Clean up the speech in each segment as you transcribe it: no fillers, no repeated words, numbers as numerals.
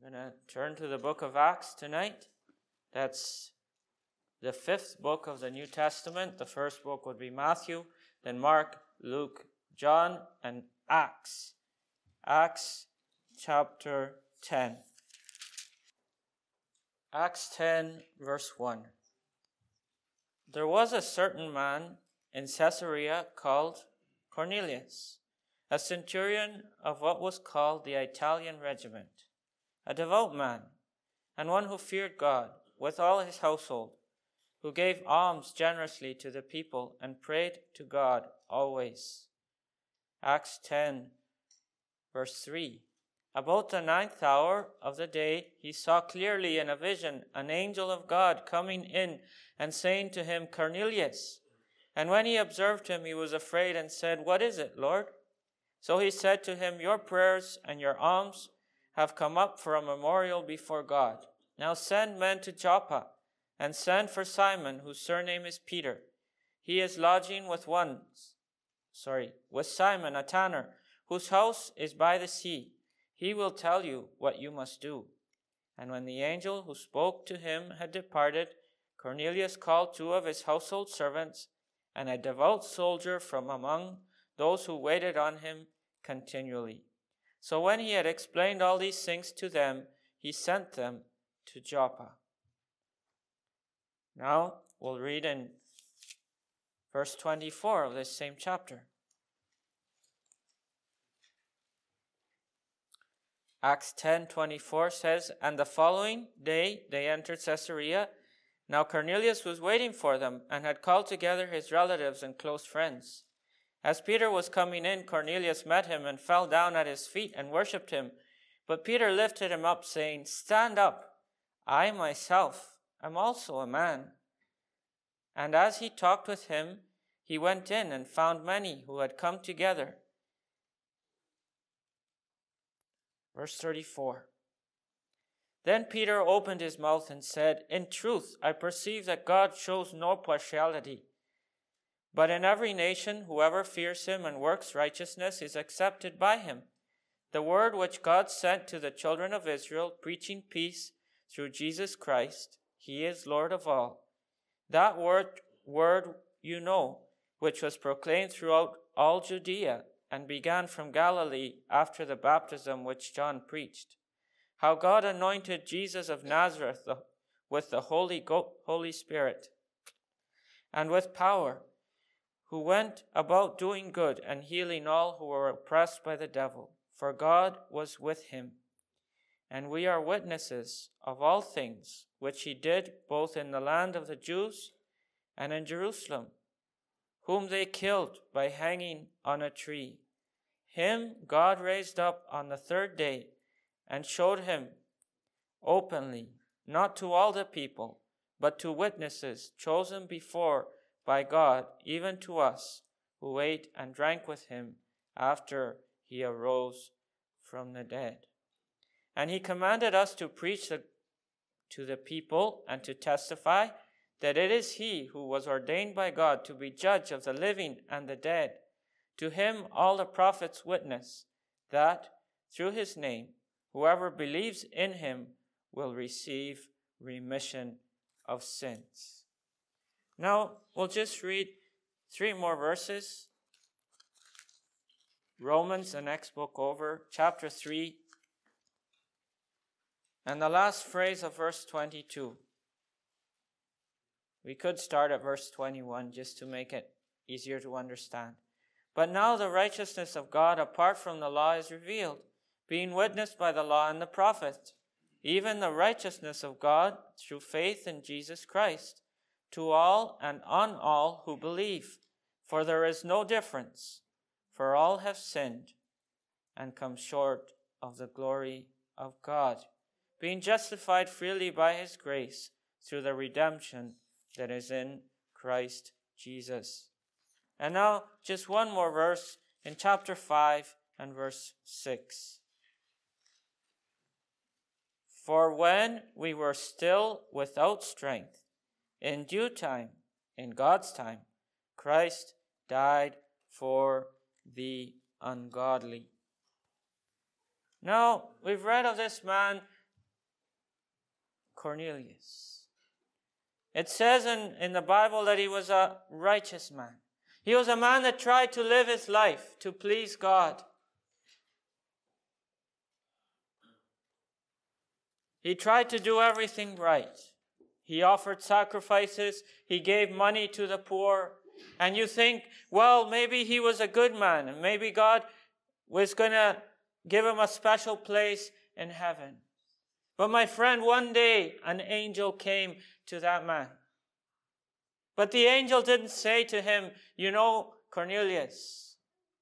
I'm going to turn to the book of Acts tonight. That's the fifth book of the New Testament. The first book would be Matthew, then Mark, Luke, John, and Acts. Acts chapter 10. Acts 10, verse 1. There was a certain man in Caesarea called Cornelius, a centurion of what was called the Italian regiment, a devout man, and one who feared God with all his household, who gave alms generously to the people and prayed to God always. Acts 10, verse 3. About the 9th hour of the day, he saw clearly in a vision an angel of God coming in and saying to him, Cornelius. And when he observed him, he was afraid and said, What is it, Lord? So he said to him, Your prayers and your alms have come up for a memorial before God. Now send men to Joppa, and send for Simon, whose surname is Peter. He is lodging with Simon, a tanner, whose house is by the sea. He will tell you what you must do. And when the angel who spoke to him had departed, Cornelius called 2 of his household servants and a devout soldier from among those who waited on him continually. So when he had explained all these things to them, he sent them to Joppa. Now we'll read in verse 24 of this same chapter. Acts 10:24 says, And the following day they entered Caesarea. Now Cornelius was waiting for them and had called together his relatives and close friends. As Peter was coming in, Cornelius met him and fell down at his feet and worshipped him. But Peter lifted him up, saying, Stand up, I myself am also a man. And as he talked with him, he went in and found many who had come together. Verse 34. Then Peter opened his mouth and said, In truth, I perceive that God shows no partiality. But in every nation, whoever fears him and works righteousness is accepted by him. The word which God sent to the children of Israel, preaching peace through Jesus Christ, he is Lord of all. That word you know, which was proclaimed throughout all Judea, and began from Galilee after the baptism which John preached. How God anointed Jesus of Nazareth with the Holy Spirit and with power, who went about doing good and healing all who were oppressed by the devil, for God was with him. And we are witnesses of all things which he did both in the land of the Jews and in Jerusalem, whom they killed by hanging on a tree. Him God raised up on the 3rd day and showed him openly, not to all the people, but to witnesses chosen before by God, even to us, who ate and drank with him after he arose from the dead. And he commanded us to preach to the people and to testify that it is he who was ordained by God to be judge of the living and the dead. To him all the prophets witness that through his name whoever believes in him will receive remission of sins. Now we'll just read 3 more verses. Romans, the next book over, chapter 3, and the last phrase of verse 22. We could start at verse 21 just to make it easier to understand. But now the righteousness of God apart from the law is revealed, being witnessed by the law and the prophets, even the righteousness of God through faith in Jesus Christ, to all and on all who believe. For there is no difference, for all have sinned and come short of the glory of God, being justified freely by his grace through the redemption that is in Christ Jesus. And now, just one more verse in chapter 5 and verse 6. For when we were still without strength, in due time, in God's time, Christ died for the ungodly. Now, we've read of this man Cornelius. It says in the Bible that he was a righteous man. He was a man that tried to live his life to please God. He tried to do everything right. He offered sacrifices. He gave money to the poor. And you think, well, maybe he was a good man, and maybe God was going to give him a special place in heaven. But my friend, one day an angel came to that man. But the angel didn't say to him, you know, Cornelius,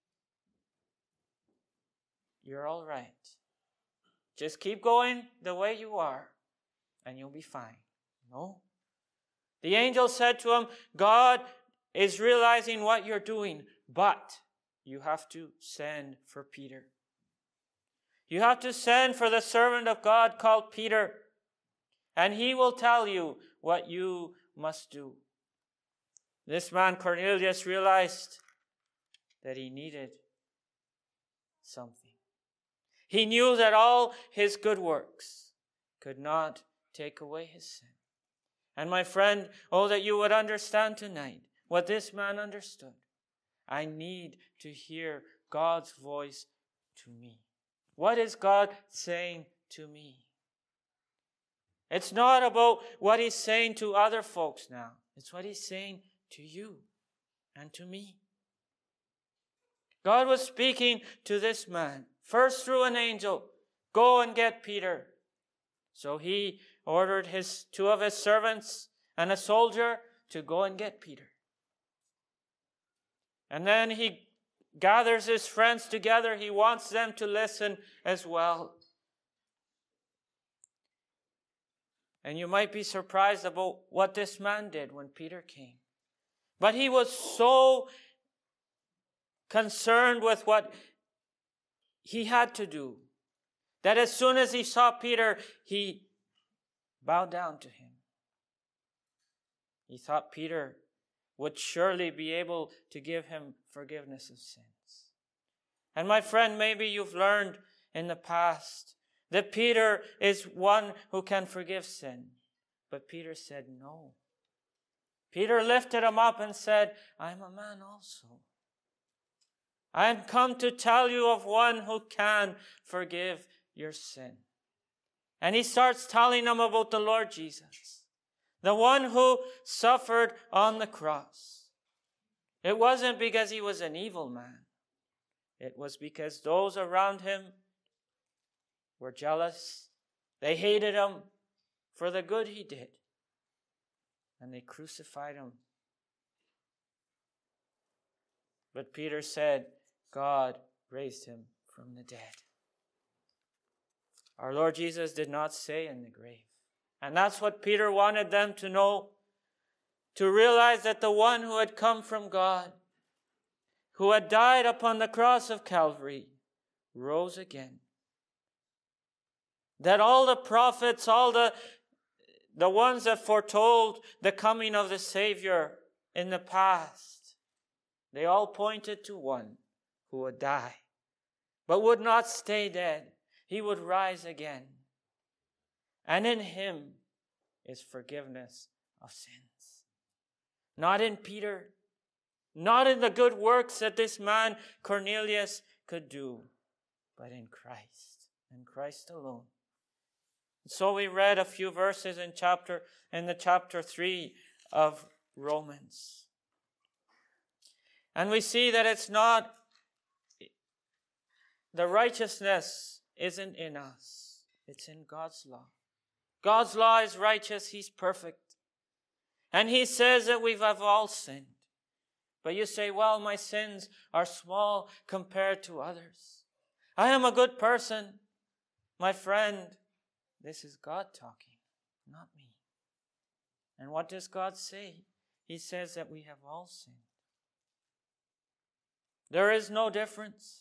you're all right. Just keep going the way you are, and you'll be fine. No. The angel said to him, God is realizing what you're doing, but you have to send for Peter. You have to send for the servant of God called Peter, and he will tell you what you must do. This man, Cornelius, realized that he needed something. He knew that all his good works could not take away his sin. And my friend, oh, that you would understand tonight what this man understood. I need to hear God's voice to me. What is God saying to me? It's not about what he's saying to other folks now. It's what he's saying to you and to me. God was speaking to this man, first through an angel, go and get Peter. So he ordered two of his servants and a soldier to go and get Peter. And then he gathers his friends together. He wants them to listen as well. And you might be surprised about what this man did when Peter came. But he was so concerned with what he had to do that as soon as he saw Peter, he bowed down to him. He thought Peter would surely be able to give him forgiveness of sins. And my friend, maybe you've learned in the past that Peter is one who can forgive sin. But Peter said no. Peter lifted him up and said, I'm a man also. I am come to tell you of one who can forgive your sin. And he starts telling them about the Lord Jesus, the one who suffered on the cross. It wasn't because he was an evil man. It was because those around him were jealous. They hated him for the good he did. And they crucified him. But Peter said, God raised him from the dead. Our Lord Jesus did not stay in the grave. And that's what Peter wanted them to know, to realize that the one who had come from God, who had died upon the cross of Calvary, rose again. That all the prophets, all the ones that foretold the coming of the Savior in the past, they all pointed to one who would die, but would not stay dead. He would rise again. And in him is forgiveness of sins. Not in Peter, not in the good works that this man Cornelius could do, but in Christ, and Christ alone. So we read a few verses in the chapter 3 of Romans. And we see that it's not, the righteousness isn't in us. It's in God's law. God's law is righteous. He's perfect. And he says that we have all sinned. But you say, well, my sins are small compared to others. I am a good person. My friend, this is God talking, not me. And what does God say? He says that we have all sinned. There is no difference.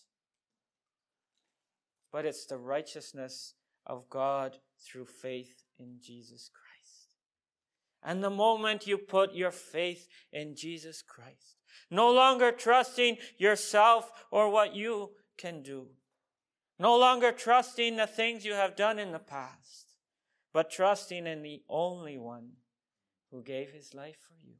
But it's the righteousness of God through faith in Jesus Christ. And the moment you put your faith in Jesus Christ, no longer trusting yourself or what you can do, no longer trusting the things you have done in the past, but trusting in the only one who gave his life for you.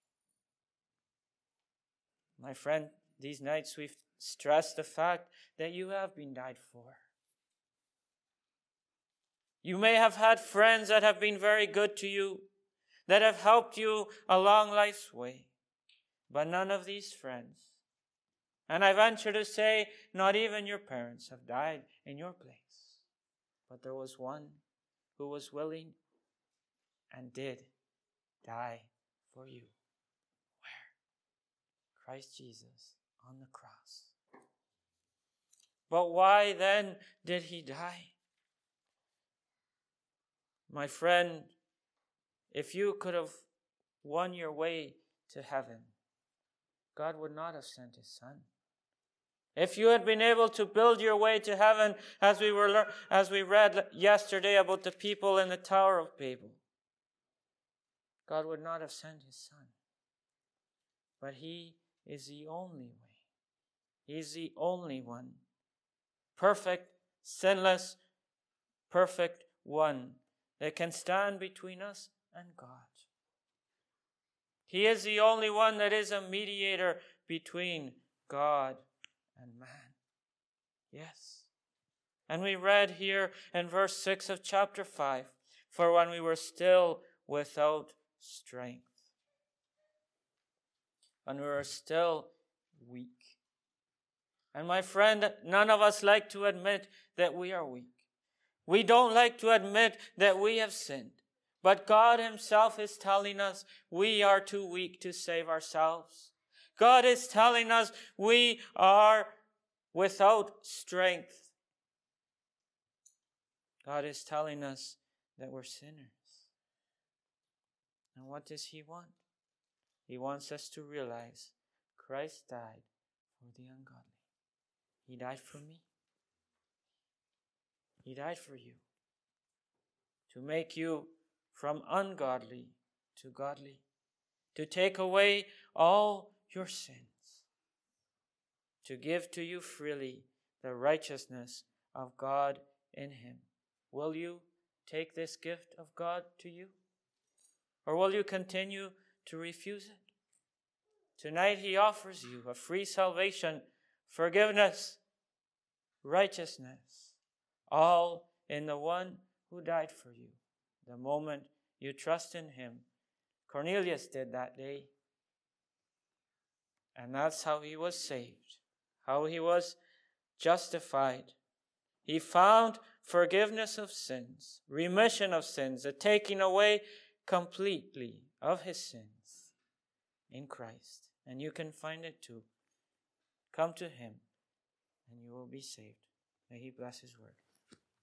My friend, these nights we've stressed the fact that you have been died for. You may have had friends that have been very good to you, that have helped you along life's way. But none of these friends, and I venture to say, not even your parents have died in your place. But there was one who was willing and did die for you. Where? Christ Jesus on the cross. But why then did he die? My friend, if you could have won your way to heaven, God would not have sent his Son. If you had been able to build your way to heaven, as we read yesterday about the people in the Tower of Babel, God would not have sent his Son. But he is the only way. He's the only one. Perfect, sinless, perfect one that can stand between us and God. He is the only one that is a mediator between God and man. Yes. And we read here in verse 6 of chapter 5, for when we were still without strength, when we were still weak. And my friend, none of us like to admit that we are weak. We don't like to admit that we have sinned. But God himself is telling us we are too weak to save ourselves. God is telling us we are without strength. God is telling us that we're sinners. And what does he want? He wants us to realize Christ died for the ungodly. He died for me. He died for you. To make you from ungodly to godly. To take away all your sins. To give to you freely the righteousness of God in him. Will you take this gift of God to you? Or will you continue to refuse it? Tonight he offers you a free salvation, forgiveness, righteousness, all in the one who died for you. The moment you trust in him. Cornelius did that day. And that's how he was saved, how he was justified. He found forgiveness of sins, remission of sins, the taking away completely of his sins in Christ. And you can find it too. Come to him and you will be saved. May he bless his word.